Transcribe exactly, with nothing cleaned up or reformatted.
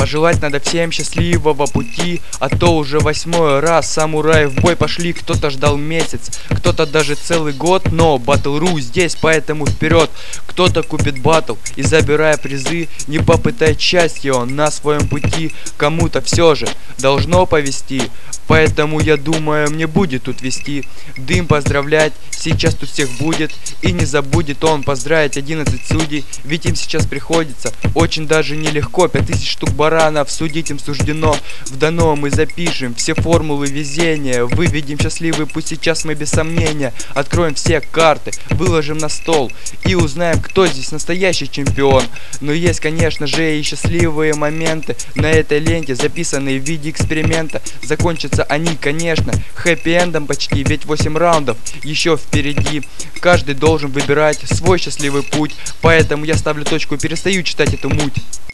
Пожелать надо всем счастливого пути, а то уже восьмой раз самураи в бой пошли. Кто-то ждал месяц, кто-то даже целый год, но Battle.ru здесь, поэтому вперед. Кто-то купит батл и, забирая призы, не попытает счастье он на своем пути. Кому-то все же должно повести, поэтому я думаю, мне будет тут вести. Дым поздравлять сейчас тут всех будет, и не забудет он поздравить одиннадцать судей, ведь им сейчас приходится очень даже нелегко. Пять тысяч штук баранов судить им суждено. В дано мы запишем все формулы везения, выведем счастливый путь сейчас мы без сомнения. Откроем все карты, выложим на стол и узнаем, кто здесь настоящий чемпион. Но есть, конечно же, и счастливые моменты на этой ленте, записанные в виде эксперимента. Закончатся они, конечно, хэппи-эндом почти, ведь восемь раундов еще впереди. Каждый должен выбирать свой счастливый путь, поэтому я ставлю точку и перестаю читать эту муть.